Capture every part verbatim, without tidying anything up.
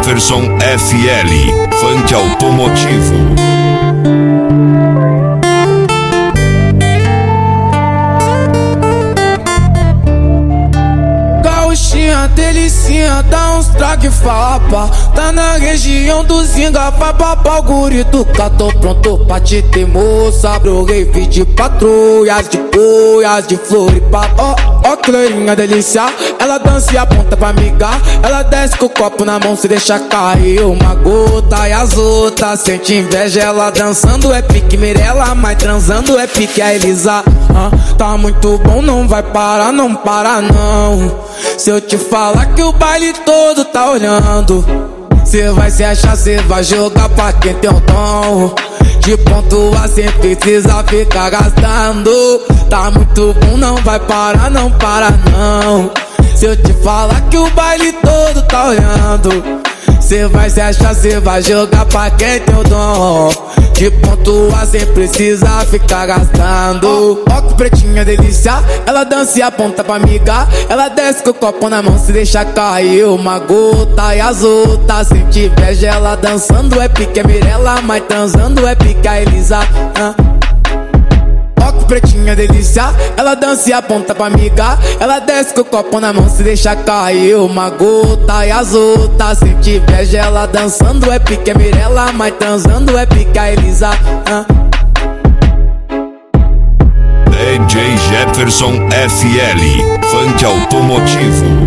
Jefferson F L, funk automotivo. Delicinha, dá uns traque fapa. Tá na região do Zinga, vai papar o guri do cá. Tô pronto pra te ter, moça. Pro rave de patrulhas, de boias, de Floripa. Ó, ó, que loirinha delícia. Ela dança e aponta pra migar. Ela desce com o copo na mão, se deixa cair uma gota. E as outras sente inveja. Ela dançando é pique Mirella, mas transando é pique a Elisa. ah, Tá muito bom, não vai parar, não para não. Se eu te falar que o baile todo tá olhando, cê vai se achar, cê vai jogar pra quem tem o dom de pontuar sem precisa ficar gastando. Tá muito bom, não vai parar, não para não. Se eu te falar que o baile todo tá olhando, cê vai se achar, cê vai jogar pra quem tem o dom de pontuar sem precisar ficar gastando. Ó, que pretinha delícia. Ela dança e aponta pra migar. Ela desce com o copo na mão, se deixa cair uma gota. E as outras sente inveja. Ela dançando é pique a Mirella, mas transando é pique a Elisa. ah. Ó, que pretinha delícia. Ela dança e aponta pra migar. Ela desce com o copo na mão, se deixa cair uma gota. E as outras sente inveja. Ela dançando é pique a Mirella, mas transando é pique a Elisa. ah. D J Jefferson F L, funk automotivo.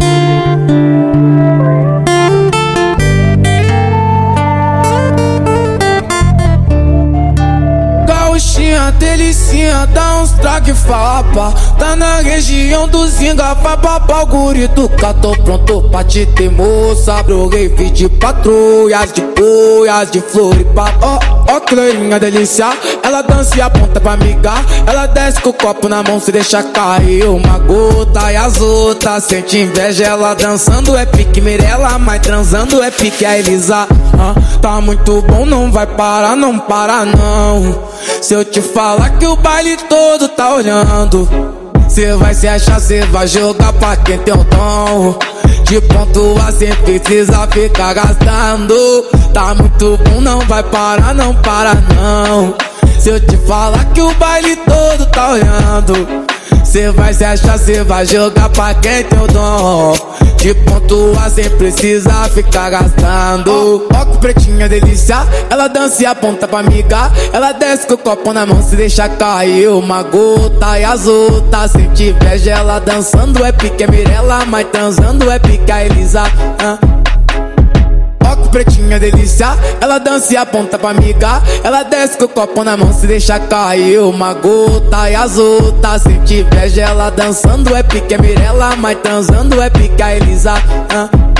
Delicinha, dá uns traque fapa. Tá na região do Zinga, vai papar o guri do cá. Tô pronto pra te ter, moça. Pro rave de patrulhas, de boias, de Floripa. Ó, ó, que loirinha delícia. Ela dança e aponta pra migar. Ela desce com o copo na mão, se deixa cair uma gota. E as outras sente inveja. Ela dançando é pique Mirella, mas transando é pique a Elisa. ah, Tá muito bom, não vai parar, não para não. Se eu te falar que o baile todo tá olhando, cê vai se achar, cê vai jogar pra quem tem o dom de pontuar sem precisar ficar gastando. Tá muito bom, não vai parar, não para não. Se eu te falar que o baile todo tá olhando, cê vai se achar, cê vai jogar pra quem tem o dom de pontuar sem precisar ficar gastando. Ó, que pretinha delícia. Ela dança e aponta pra migar. Ela desce com o copo na mão, se deixa cair uma gota. E as outras sente inveja. Ela dançando é pique a Mirella, mas transando é pique a Elisa. ah. Ó, que pretinha delícia. Ela dança e aponta pra migar. Ela desce com o copo na mão, se deixa cair uma gota. E as outras sente inveja. Ela dançando é pique a Mirella, mas transando é pique a Elisa. ah.